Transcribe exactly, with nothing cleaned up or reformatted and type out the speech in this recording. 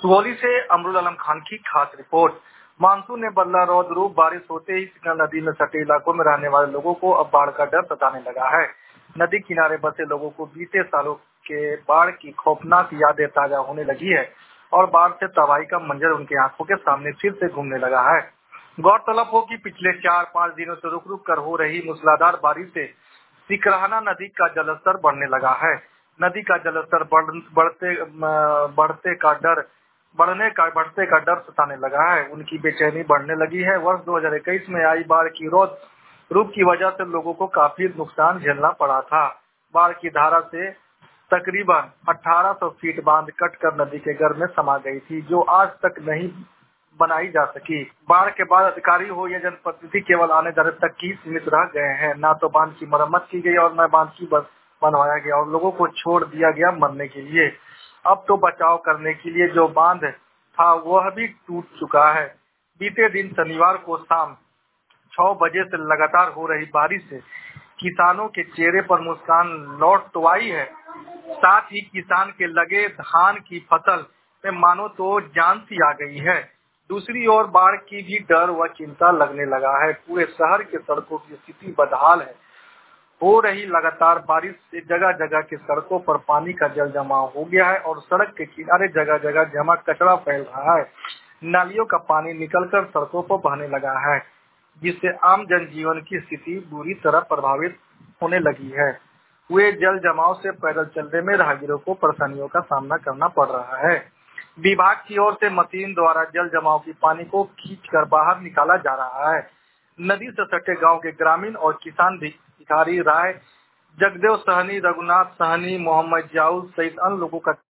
सुगौली से अमरुल आलम खान की खास रिपोर्ट। मानसून ने बदला रौद्र रूप। बारिश होते ही सिकंदर नदी में सटे इलाकों में रहने वाले लोगों को अब बाढ़ का डर सताने लगा है। नदी किनारे बसे लोगों को बीते सालों के बाढ़ की खौफनाक यादें ताजा होने लगी है और बाढ़ से तबाही का मंजर उनकी आंखों के सामने फिर से घूमने लगा है। गौरतलब हो कि पिछले चार पाँच दिनों से रुक रुक कर हो रही मूसलाधार बारिश से सिकरहना नदी का जलस्तर बढ़ने लगा है। नदी का जलस्तर बढ़, बढ़ते बढ़ते का डर बढ़ने का बढ़ते का डर सताने लगा है। उनकी बेचैनी बढ़ने लगी है। वर्ष दो हज़ार इक्कीस में आई बाढ़ की रौद रूप की वजह से लोगों को काफी नुकसान झेलना पड़ा था। बाढ़ की धारा से तकरीबन अठारह सौ फीट बांध कटकर नदी के घर में समा गई थी, जो आज तक नहीं बनाई जा सकी। बाढ़ के बाद अधिकारी हो या जनप्रतिनिधि केवल आने जाने तक ही सीमित रह गए हैं। न तो बांध की मरम्मत की गई और न बांध की बस बनवाया गया और लोगों को छोड़ दिया गया मरने के लिए। अब तो बचाव करने के लिए जो बांध था वह भी टूट चुका है। बीते दिन शनिवार को शाम छह बजे से लगातार हो रही बारिश से किसानों के चेहरे पर मुस्कान लौट तो आई है, साथ ही किसान के लगे धान की फसल में मानो तो जान सी आ गई है। दूसरी ओर बाढ़ की भी डर व चिंता लगने लगा है। पूरे शहर के सड़कों की स्थिति बदहाल है। हो रही लगातार बारिश से जगह जगह की सड़कों पर पानी का जल जमाव हो गया है और सड़क के किनारे जगह जगह जमा कचरा फैल रहा है। नालियों का पानी निकलकर सड़कों पर बहने लगा है, जिससे आम जनजीवन की स्थिति बुरी तरह प्रभावित होने लगी है। हुए जल जमाव से पैदल चलने में राहगीरों को परेशानियों का सामना करना पड़ रहा है। विभाग की ओर से मशीन द्वारा जल जमाव की पानी को खींचकर बाहर निकाला जा रहा है। नदी से सटे गांव के ग्रामीण और किसान भिखारी राय, जगदेव सहनी, रघुनाथ सहनी, मोहम्मद जाऊद सहित अन्य लोगों का